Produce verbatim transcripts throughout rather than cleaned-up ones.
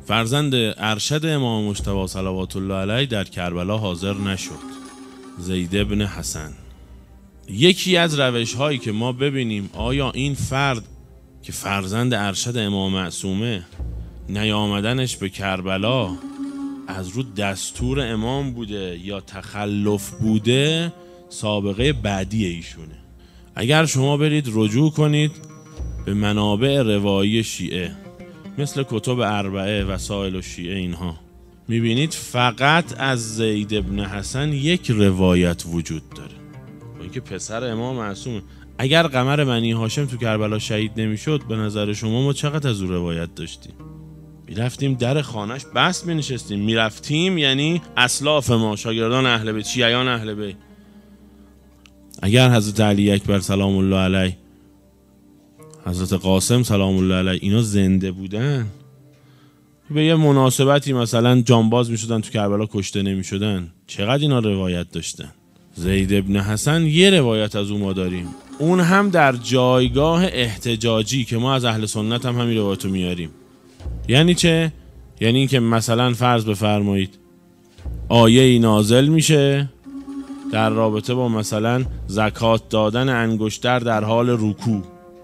فرزند ارشد امام مجتبی صلوات الله علیه در کربلا حاضر نشد، زید بن حسن. یکی از روش هایی که ما ببینیم آیا این فرد که فرزند ارشد امام معصومه نیامدنش به کربلا از رو دستور امام بوده یا تخلف بوده، سابقه بعدی ایشونه. اگر شما برید رجوع کنید به منابع روایی شیعه مثل کتب اربعه وسائل الشیعه، اینها میبینید فقط از زید بن حسن یک روایت وجود داره، با اینکه پسر امام معصومه. اگر قمر بنی هاشم تو کربلا شهید نمیشد، به نظر شما ما چقدر از اون روایت داشتیم؟ میرفتیم در خانهش بس مینشستیم، میرفتیم یعنی اسلاف ما، شاگردان اهل بیت، شیعیان اهل بیت. اگر حضرت علی اکبر سلام الله علیه، حضرت قاسم سلام الله علیه اینا زنده بودن، به یه مناسبتی مثلا جانباز میشدن تو کربلا کشته نمیشدن، چقدر اینا روایت داشتن. زید بن حسن یه روایت از اون ما داریم، اون هم در جایگاه احتجاجی که ما از اهل سنت هم همین روایتو میاریم. یعنی چه؟ یعنی این که مثلا فرض بفرمایید آیه نازل میشه در رابطه با مثلا زکات دادن انگشتر در حال رکوع،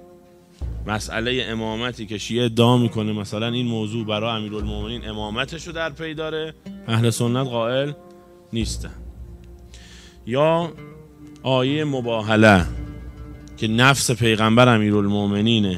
مسئله امامتی که شیعه ادعا میکنه مثلا این موضوع برای امیرالمومنین امامتشو در پی داره، اهل سنت قائل نیستن. یا آیه مباهله که نفس پیغمبر امیرالمومنینه،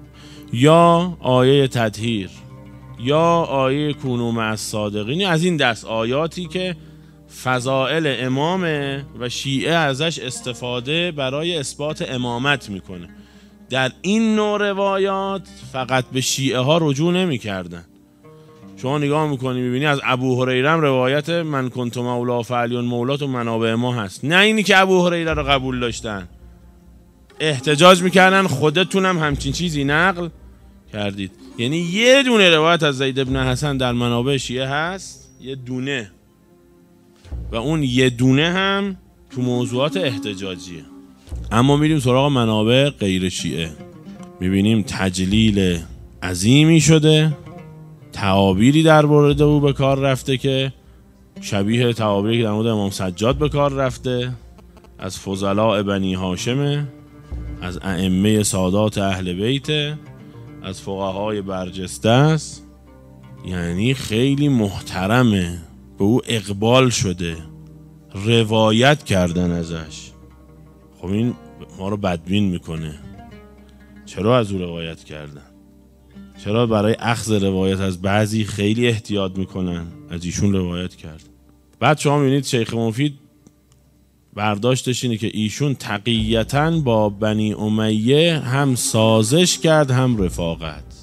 یا آیه تطهیر، یا آیه کونوا مع الصادقین، از این دست آیاتی که فضائل امامه و شیعه ازش استفاده برای اثبات امامت میکنه. در این نوع روایات فقط به شیعه ها رجوع نمی کردن. شما نگاه میکنی میبینی از ابو هریره روایت من کنت مولا فعلی مولات و منابع ما هست، نه اینی که ابو هریره رو قبول داشتن، احتجاج میکردن خودتونم همچین چیزی نقل کردید. یعنی یه دونه روایت از زید بن حسن در منابع شیعه هست، یه دونه، و اون یه دونه هم تو موضوعات احتجاجیه. اما میریم سراغ منابع غیر شیعه، میبینیم تجلیل عظیمی شده، تعابیری در مورد او به کار رفته که شبیه تعابیری که در مورد امام سجاد به کار رفته، از فضلاء بنی هاشمه، از ائمه سادات اهل بیت، از فقهای برجسته است. یعنی خیلی محترمه، به او اقبال شده، روایت کردن ازش. خب این ما رو بدبین میکنه. چرا از او روایت کردن؟ چرا برای اخذ روایت از بعضی خیلی احتیاط میکنن؟ از ایشون روایت کرد. بعد شما میبینید شیخ مفید برداشتش اینه که ایشون تقییتاً با بنی امیه هم سازش کرد هم رفاقت.